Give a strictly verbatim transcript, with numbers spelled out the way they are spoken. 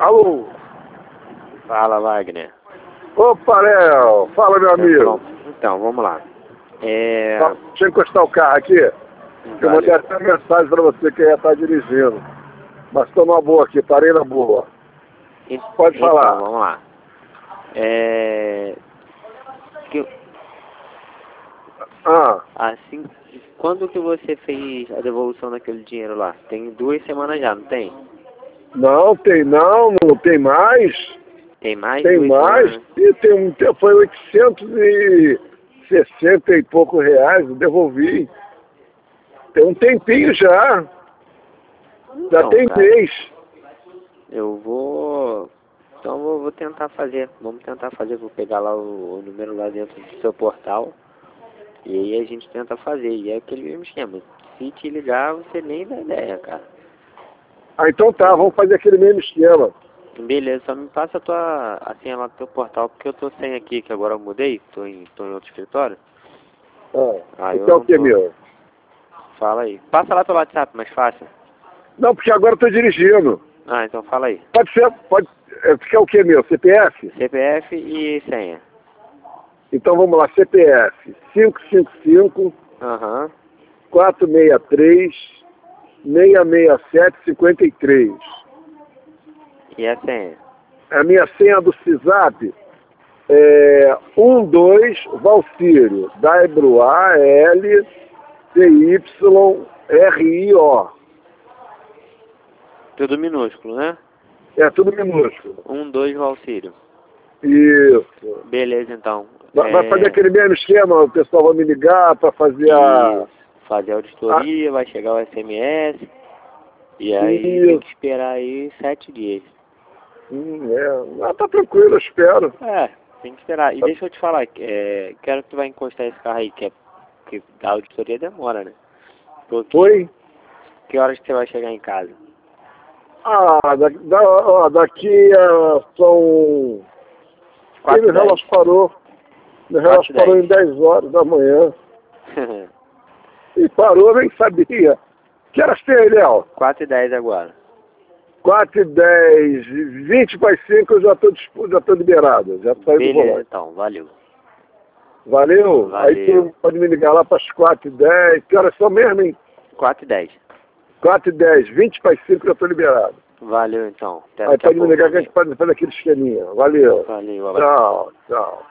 Alô? Fala, Wagner. Opa, Léo. Fala, meu amigo. Então, vamos lá. É... Tá, deixa eu encostar o carro aqui. Eu mandei até mensagem pra você que ia estar dirigindo. Mas estou numa boa aqui, parei na boa. Pode então, falar. vamos lá. É... Que... Ah. Assim, quando que você fez a devolução daquele dinheiro lá? Tem duas semanas já, não tem? Não, tem não, não tem mais. Tem mais? Tem duas mais. semanas? E tem um tempo, foi oitocentos e sessenta e poucos reais, eu devolvi. Tem um tempinho já. Já Então, tem cara, mês. eu vou... Então vou, vou tentar fazer. Vamos tentar fazer. Vou pegar lá o, o número lá dentro do seu portal. E aí a gente tenta fazer. E é aquele mesmo esquema. Se te ligar, você nem dá ideia, cara. Ah, então tá, vamos fazer aquele mesmo esquema. Beleza, só me passa a tua a senha lá do teu portal, porque eu tô sem aqui, que agora eu mudei, tô em, tô em outro escritório. Ah, Aí eu então o não que, tô... meu? Fala aí. Passa lá pelo WhatsApp, mais fácil. Não, porque agora eu tô dirigindo. Ah, então fala aí. Pode ser, pode... É, porque é o que, meu? C P F? C P F e senha. Então vamos lá, C P F cinco cinco cinco, Aham. quatro seis três, seis seis sete, cinco três. E a senha? A minha senha do CISAP é um dois Valcírio, W A L C Y R I O. Tudo minúsculo, né? É tudo minúsculo. Um, dois, Valcírio. Isso. Beleza, então. Vai É... fazer aquele mesmo esquema, o pessoal vai me ligar para fazer a... Isso. Fazer a auditoria, a... vai chegar o S M S. E aí Isso. tem que esperar aí sete dias. Hum, é. Ah, tá tranquilo, eu espero. É, tem que esperar. E deixa eu te falar, é, quero que tu vai encostar esse carro aí, que, é, que a auditoria demora, né? Porque, Foi? que horas que você vai chegar em casa? Ah, da, da, ó, daqui a... são... quatro Ele e dez. relógio parou. O relógio parou em dez horas da manhã. E parou, nem sabia. Que horas tem aí, Léo? quatro e dez agora. quatro e dez, vinte para as cinco eu já tô, já tô liberado. Já saí do Beleza, volante. então, valeu. Valeu? Valeu. Aí tu pode me ligar lá para as quatro e dez. Que horas são mesmo, hein? quatro e dez. quatro e dez, vinte para as cinco já tô liberado. Valeu, então. Até Aí daqui a pode me pouco. ligar que a gente pode fazer aquele esqueminha. Valeu. Valeu, abraço. Tchau, tchau.